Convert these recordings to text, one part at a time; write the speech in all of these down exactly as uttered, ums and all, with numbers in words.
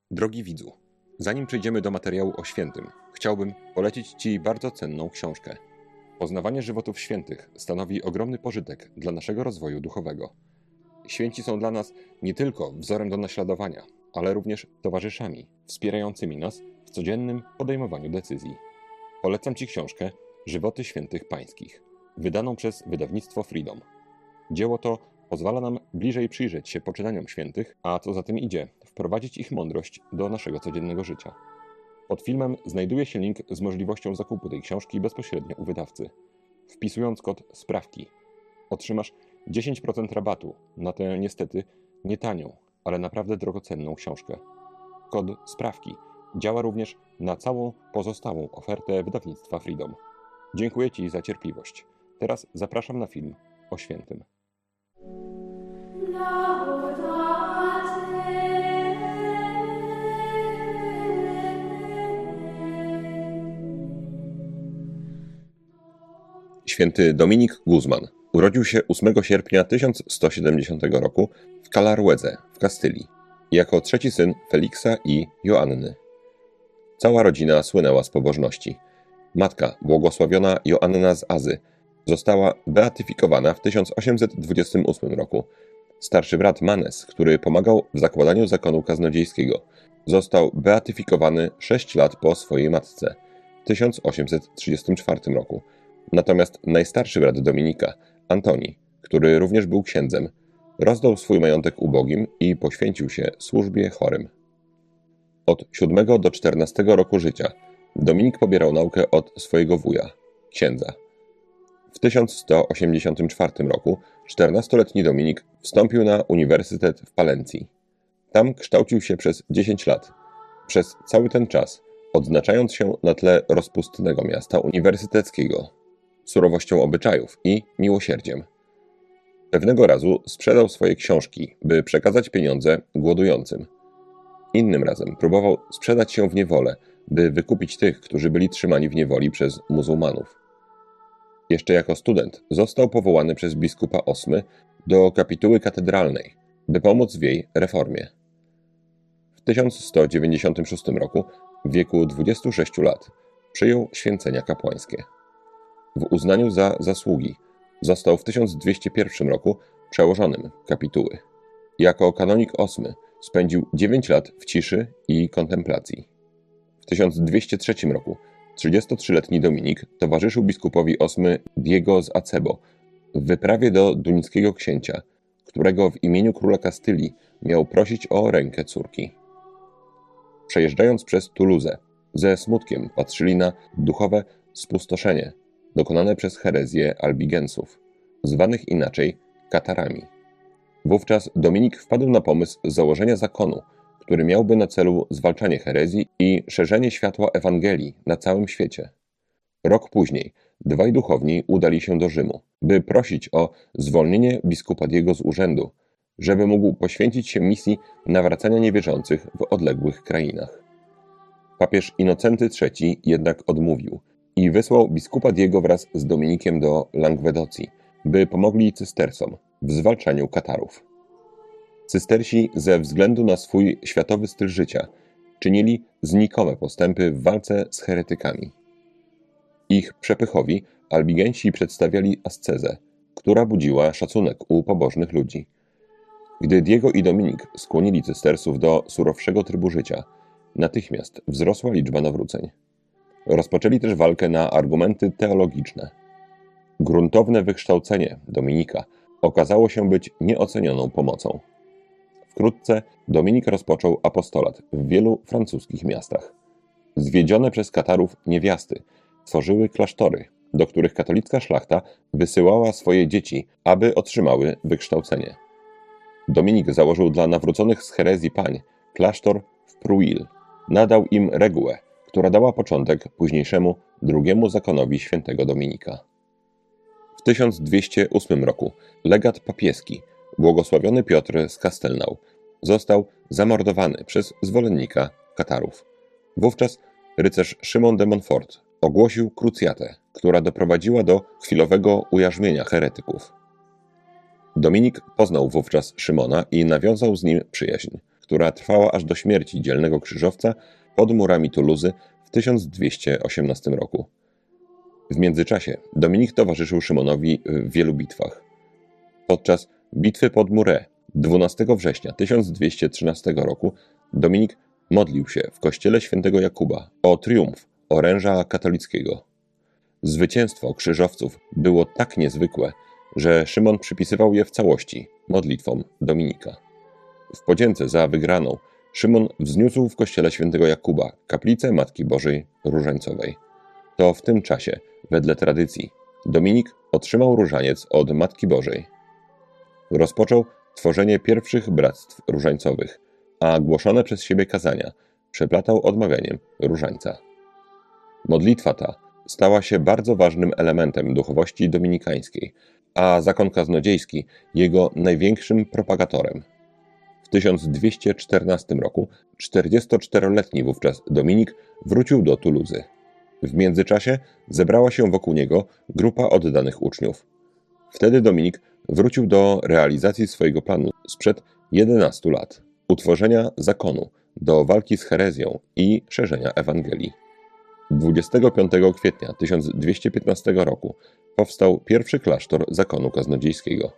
Drogi widzu, zanim przejdziemy do materiału o świętym, chciałbym polecić Ci bardzo cenną książkę. Poznawanie żywotów świętych stanowi ogromny pożytek dla naszego rozwoju duchowego. Święci są dla nas nie tylko wzorem do naśladowania, ale również towarzyszami, wspierającymi nas w codziennym podejmowaniu decyzji. Polecam Ci książkę Żywoty świętych pańskich, wydaną przez wydawnictwo Freedom. Dzieło to pozwala nam bliżej przyjrzeć się poczynaniom świętych, a co za tym idzie, wprowadzić ich mądrość do naszego codziennego życia. Pod filmem znajduje się link z możliwością zakupu tej książki bezpośrednio u wydawcy. Wpisując kod SPRAWKI otrzymasz dziesięć procent rabatu na tę niestety nie tanią, ale naprawdę drogocenną książkę. Kod SPRAWKI działa również na całą pozostałą ofertę wydawnictwa Freedom. Dziękuję Ci za cierpliwość. Teraz zapraszam na film o świętym. Święty Dominik Guzman urodził się ósmego sierpnia tysiąc sto siedemdziesiątego roku w Calaruedze w Kastylii, jako trzeci syn Feliksa i Joanny. Cała rodzina słynęła z pobożności. Matka, błogosławiona Joanna z Azy, została beatyfikowana w tysiąc osiemset dwudziestym ósmym roku. Starszy brat Manes, który pomagał w zakładaniu zakonu kaznodziejskiego, został beatyfikowany sześć lat po swojej matce w tysiąc osiemset trzydziestym czwartym roku. Natomiast najstarszy brat Dominika, Antoni, który również był księdzem, rozdał swój majątek ubogim i poświęcił się służbie chorym. Od siódmego do czternastego roku życia Dominik pobierał naukę od swojego wuja, księdza. W tysiąc sto osiemdziesiątym czwartym roku czternastoletni Dominik wstąpił na uniwersytet w Palencji. Tam kształcił się przez dziesięć lat. Przez cały ten czas odznaczając się na tle rozpustnego miasta uniwersyteckiego, surowością obyczajów i miłosierdziem. Pewnego razu sprzedał swoje książki, by przekazać pieniądze głodującym. Innym razem próbował sprzedać się w niewolę, by wykupić tych, którzy byli trzymani w niewoli przez muzułmanów. Jeszcze jako student został powołany przez biskupa Osmy do kapituły katedralnej, by pomóc w jej reformie. W tysiąc sto dziewięćdziesiątym szóstym roku, w wieku dwudziestu sześciu lat, przyjął święcenia kapłańskie. W uznaniu za zasługi został w tysiąc dwieście pierwszym roku przełożonym kapituły. Jako kanonik Osmy spędził dziewięć lat w ciszy i kontemplacji. W tysiąc dwieście trzecim roku trzydziestotrzyletni Dominik towarzyszył biskupowi Osmy Diego z Acebo w wyprawie do duńskiego księcia, którego w imieniu króla Kastylii miał prosić o rękę córki. Przejeżdżając przez Toulouse, ze smutkiem patrzyli na duchowe spustoszenie dokonane przez herezję albigensów, zwanych inaczej katarami. Wówczas Dominik wpadł na pomysł założenia zakonu, który miałby na celu zwalczanie herezji i szerzenie światła Ewangelii na całym świecie. Rok później dwaj duchowni udali się do Rzymu, by prosić o zwolnienie biskupa Diego z urzędu, żeby mógł poświęcić się misji nawracania niewierzących w odległych krainach. Papież Inocenty trzeci jednak odmówił i wysłał biskupa Diego wraz z Dominikiem do Langwedocji, by pomogli cystersom w zwalczaniu katarów. Cystersi ze względu na swój światowy styl życia czynili znikome postępy w walce z heretykami. Ich przepychowi albigensi przedstawiali ascezę, która budziła szacunek u pobożnych ludzi. Gdy Diego i Dominik skłonili cystersów do surowszego trybu życia, natychmiast wzrosła liczba nawróceń. Rozpoczęli też walkę na argumenty teologiczne. Gruntowne wykształcenie Dominika okazało się być nieocenioną pomocą. Wkrótce Dominik rozpoczął apostolat w wielu francuskich miastach. Zwiedzione przez Katarów niewiasty tworzyły klasztory, do których katolicka szlachta wysyłała swoje dzieci, aby otrzymały wykształcenie. Dominik założył dla nawróconych z herezji pań klasztor w Pruil. Nadał im regułę, która dała początek późniejszemu drugiemu zakonowi świętego Dominika. W tysiąc dwieście ósmym roku legat papieski, błogosławiony Piotr z Castelnau, został zamordowany przez zwolennika Katarów. Wówczas rycerz Szymon de Montfort ogłosił krucjatę, która doprowadziła do chwilowego ujarzmienia heretyków. Dominik poznał wówczas Szymona i nawiązał z nim przyjaźń, która trwała aż do śmierci dzielnego krzyżowca pod murami Tuluzy w tysiąc dwieście osiemnastym roku. W międzyczasie Dominik towarzyszył Szymonowi w wielu bitwach. Podczas bitwy pod Muret dwunastego września tysiąc dwieście trzynastego roku Dominik modlił się w kościele świętego Jakuba o triumf oręża katolickiego. Zwycięstwo krzyżowców było tak niezwykłe, że Szymon przypisywał je w całości modlitwom Dominika. W podzięce za wygraną Szymon wzniósł w kościele świętego Jakuba kaplicę Matki Bożej Różańcowej. To w tym czasie, wedle tradycji, Dominik otrzymał różaniec od Matki Bożej. Rozpoczął tworzenie pierwszych bractw różańcowych, a głoszone przez siebie kazania przeplatał odmawianiem różańca. Modlitwa ta stała się bardzo ważnym elementem duchowości dominikańskiej, a zakon kaznodziejski jego największym propagatorem. W tysiąc dwieście czternastym roku czterdziestoczteroletni wówczas Dominik wrócił do Tuluzy. W międzyczasie zebrała się wokół niego grupa oddanych uczniów. Wtedy Dominik wrócił do realizacji swojego planu sprzed jedenastu lat, utworzenia zakonu do walki z herezją i szerzenia Ewangelii. dwudziestego piątego kwietnia tysiąc dwieście piętnastego roku powstał pierwszy klasztor zakonu kaznodziejskiego.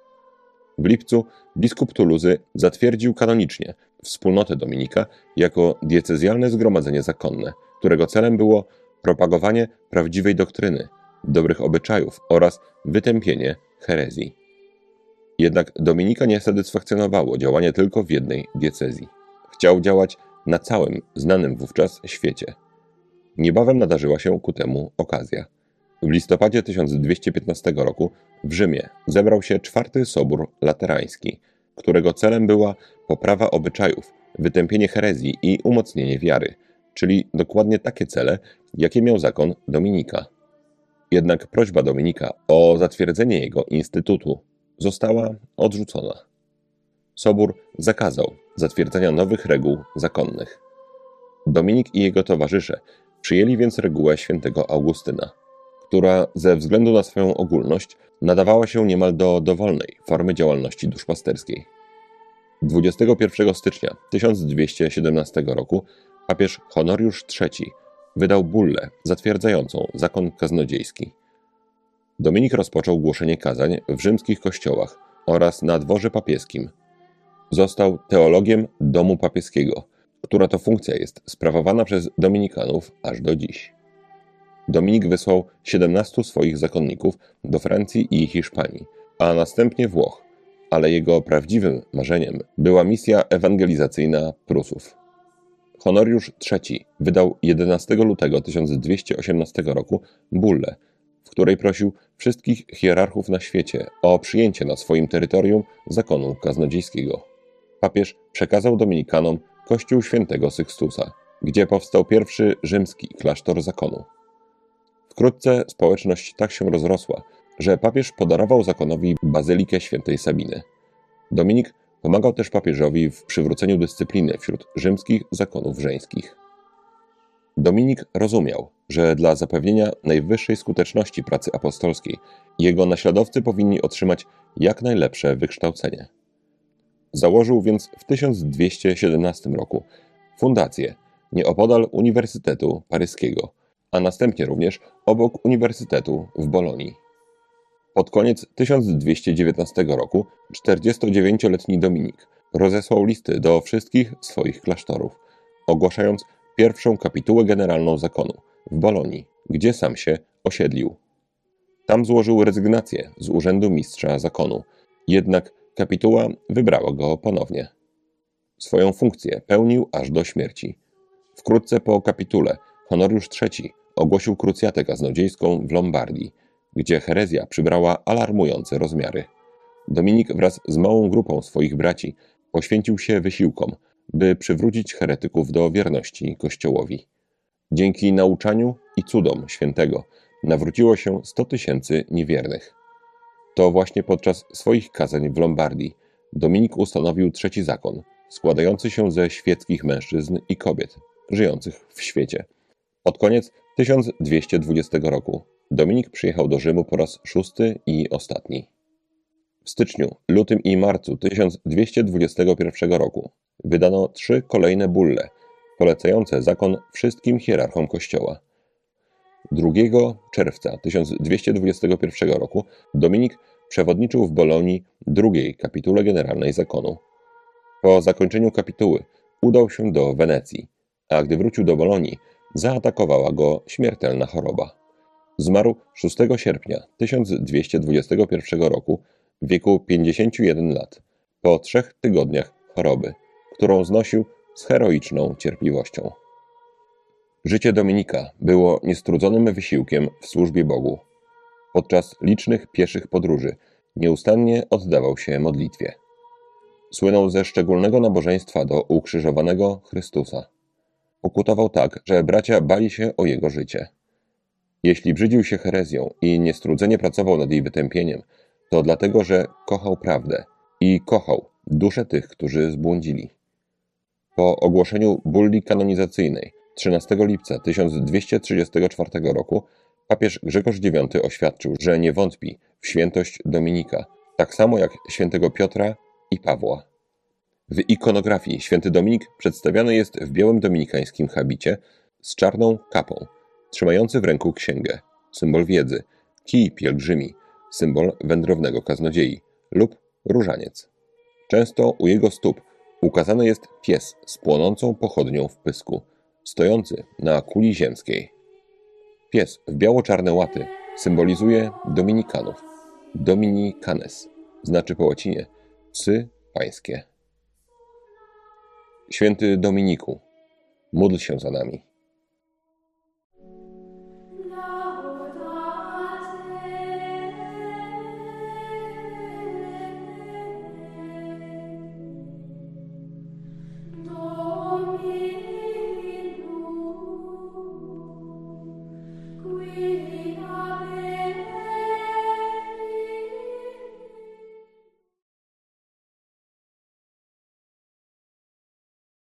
W lipcu biskup Tuluzy zatwierdził kanonicznie wspólnotę Dominika jako diecezjalne zgromadzenie zakonne, którego celem było propagowanie prawdziwej doktryny, dobrych obyczajów oraz wytępienie herezji. Jednak Dominika nie satysfakcjonowało działanie tylko w jednej diecezji. Chciał działać na całym znanym wówczas świecie. Niebawem nadarzyła się ku temu okazja. W listopadzie tysiąc dwieście piętnastego roku w Rzymie zebrał się czwarty Sobór Laterański, którego celem była poprawa obyczajów, wytępienie herezji i umocnienie wiary, czyli dokładnie takie cele, jakie miał zakon Dominika. Jednak prośba Dominika o zatwierdzenie jego instytutu została odrzucona. Sobór zakazał zatwierdzania nowych reguł zakonnych. Dominik i jego towarzysze przyjęli więc regułę świętego Augustyna, która ze względu na swoją ogólność nadawała się niemal do dowolnej formy działalności duszpasterskiej. dwudziestego pierwszego stycznia tysiąc dwieście siedemnastego roku papież Honoriusz trzeci wydał bullę zatwierdzającą zakon kaznodziejski. Dominik rozpoczął głoszenie kazań w rzymskich kościołach oraz na dworze papieskim. Został teologiem domu papieskiego, która to funkcja jest sprawowana przez dominikanów aż do dziś. Dominik wysłał siedemnastu swoich zakonników do Francji i Hiszpanii, a następnie Włoch, ale jego prawdziwym marzeniem była misja ewangelizacyjna Prusów. Honoriusz trzeci wydał jedenastego lutego tysiąc dwieście osiemnastego roku bullę, w której prosił wszystkich hierarchów na świecie o przyjęcie na swoim terytorium zakonu kaznodziejskiego. Papież przekazał dominikanom kościół świętego Sykstusa, gdzie powstał pierwszy rzymski klasztor zakonu. Wkrótce społeczność tak się rozrosła, że papież podarował zakonowi bazylikę świętej Sabiny. Dominik pomagał też papieżowi w przywróceniu dyscypliny wśród rzymskich zakonów żeńskich. Dominik rozumiał, że dla zapewnienia najwyższej skuteczności pracy apostolskiej jego naśladowcy powinni otrzymać jak najlepsze wykształcenie. Założył więc w tysiąc dwieście siedemnastym roku fundację nieopodal Uniwersytetu Paryskiego, a następnie również obok Uniwersytetu w Bolonii. Pod koniec tysiąc dwieście dziewiętnastego roku czterdziestodziewięcioletni Dominik rozesłał listy do wszystkich swoich klasztorów, ogłaszając pierwszą kapitułę generalną zakonu w Bolonii, gdzie sam się osiedlił. Tam złożył rezygnację z urzędu mistrza zakonu, jednak kapituła wybrała go ponownie. Swoją funkcję pełnił aż do śmierci. Wkrótce po kapitule Honoriusz trzeci ogłosił krucjatę kaznodziejską w Lombardii, gdzie herezja przybrała alarmujące rozmiary. Dominik wraz z małą grupą swoich braci poświęcił się wysiłkom, by przywrócić heretyków do wierności Kościołowi. Dzięki nauczaniu i cudom świętego nawróciło się sto tysięcy niewiernych. To właśnie podczas swoich kazań w Lombardii Dominik ustanowił trzeci zakon, składający się ze świeckich mężczyzn i kobiet żyjących w świecie. Pod koniec tysiąc dwieście dwudziestego roku Dominik przyjechał do Rzymu po raz szósty i ostatni. W styczniu, lutym i marcu tysiąc dwieście dwudziestego pierwszego roku wydano trzy kolejne bulle polecające zakon wszystkim hierarchom Kościoła. drugiego czerwca tysiąc dwieście dwudziestego pierwszego roku Dominik przewodniczył w Bolonii drugiej kapitule generalnej zakonu. Po zakończeniu kapituły udał się do Wenecji, a gdy wrócił do Bolonii, zaatakowała go śmiertelna choroba. Zmarł szóstego sierpnia tysiąc dwieście dwudziestego pierwszego roku w wieku pięćdziesięciu jeden lat, po trzech tygodniach choroby, którą znosił z heroiczną cierpliwością. Życie Dominika było niestrudzonym wysiłkiem w służbie Bogu. Podczas licznych pieszych podróży nieustannie oddawał się modlitwie. Słynął ze szczególnego nabożeństwa do ukrzyżowanego Chrystusa. Pokutował tak, że bracia bali się o jego życie. Jeśli brzydził się herezją i niestrudzenie pracował nad jej wytępieniem, to dlatego, że kochał prawdę i kochał dusze tych, którzy zbłądzili. Po ogłoszeniu bulli kanonizacyjnej trzynastego lipca tysiąc dwieście trzydziestego czwartego roku papież Grzegorz dziewiąty oświadczył, że nie wątpi w świętość Dominika, tak samo jak świętego Piotra i Pawła. W ikonografii święty Dominik przedstawiany jest w białym dominikańskim habicie z czarną kapą, trzymający w ręku księgę, symbol wiedzy, kij pielgrzymi, symbol wędrownego kaznodziei, lub różaniec. Często u jego stóp ukazany jest pies z płonącą pochodnią w pysku, stojący na kuli ziemskiej. Pies w biało-czarne łaty symbolizuje dominikanów. Dominicanes znaczy po łacinie psy pańskie. Święty Dominiku, módl się za nami.